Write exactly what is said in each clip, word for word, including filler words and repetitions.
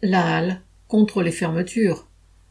La Halle, contre les fermetures.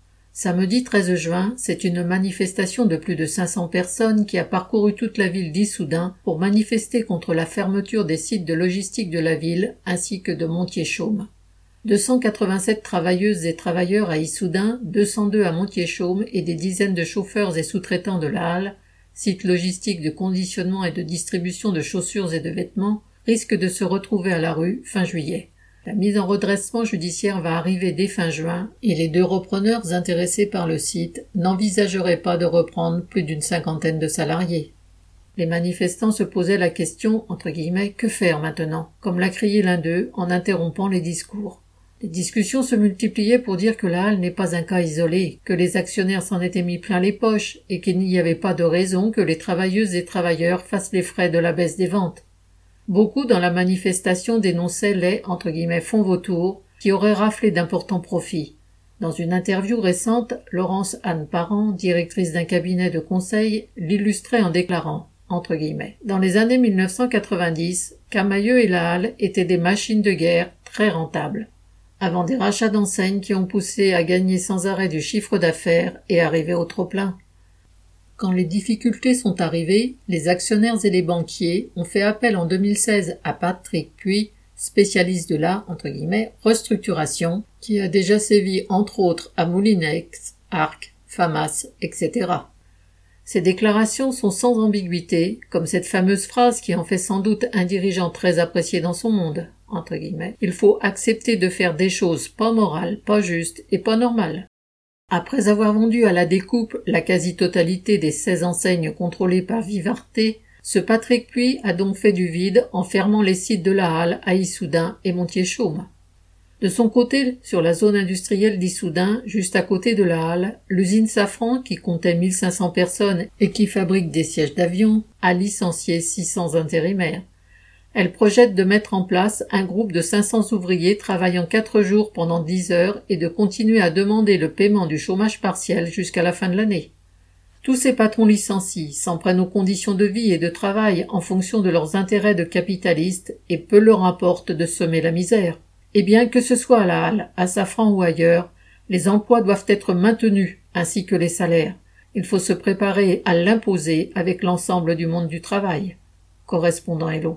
Samedi treize juin, c'est une manifestation de plus de cinq cents personnes qui a parcouru toute la ville d'Issoudun pour manifester contre la fermeture des sites de logistique de la ville ainsi que de Montier-Chaume. deux cent quatre-vingt-sept travailleuses et travailleurs à Issoudun, deux cent deux à Montier-Chaume et des dizaines de chauffeurs et sous-traitants de la Halle, site logistique de conditionnement et de distribution de chaussures et de vêtements, risquent de se retrouver à la rue fin juillet. La mise en redressement judiciaire va arriver dès fin juin et les deux repreneurs intéressés par le site n'envisageraient pas de reprendre plus d'une cinquantaine de salariés. Les manifestants se posaient la question, entre guillemets, que faire maintenant, comme l'a crié l'un d'eux en interrompant les discours. Les discussions se multipliaient pour dire que la Halle n'est pas un cas isolé, que les actionnaires s'en étaient mis plein les poches et qu'il n'y avait pas de raison que les travailleuses et travailleurs fassent les frais de la baisse des ventes. Beaucoup dans la manifestation dénonçaient les entre guillemets fonds vautours qui auraient raflé d'importants profits. Dans une interview récente, Laurence Anne Parent, directrice d'un cabinet de conseil, l'illustrait en déclarant entre guillemets dans les années mille neuf cent quatre-vingt-dix, Camaïeu et la Halle étaient des machines de guerre très rentables. Avant des rachats d'enseignes qui ont poussé à gagner sans arrêt du chiffre d'affaires et arriver au trop-plein. Quand les difficultés sont arrivées, les actionnaires et les banquiers ont fait appel en deux mille seize à Patrick Puy, spécialiste de la entre guillemets, restructuration, qui a déjà sévi entre autres à Moulinex, Arc, Famas, et cetera. Ces déclarations sont sans ambiguïté, comme cette fameuse phrase qui en fait sans doute un dirigeant très apprécié dans son monde, entre guillemets. Il faut accepter de faire des choses pas morales, pas justes et pas normales. Après avoir vendu à la découpe la quasi-totalité des seize enseignes contrôlées par Vivarté, ce Patrick Puy a donc fait du vide en fermant les sites de la Halle à Issoudun et Montier-Chaume. De son côté, sur la zone industrielle d'Issoudun, juste à côté de la Halle, l'usine Safran, qui comptait mille cinq cents personnes et qui fabrique des sièges d'avion, a licencié six cents intérimaires. Elle projette de mettre en place un groupe de cinq cents ouvriers travaillant quatre jours pendant dix heures et de continuer à demander le paiement du chômage partiel jusqu'à la fin de l'année. Tous ces patrons licencient, s'en prennent aux conditions de vie et de travail en fonction de leurs intérêts de capitalistes et peu leur importe de semer la misère. Et bien que ce soit à la Halle, à Safran ou ailleurs, les emplois doivent être maintenus, ainsi que les salaires. Il faut se préparer à l'imposer avec l'ensemble du monde du travail. Correspondant Hello.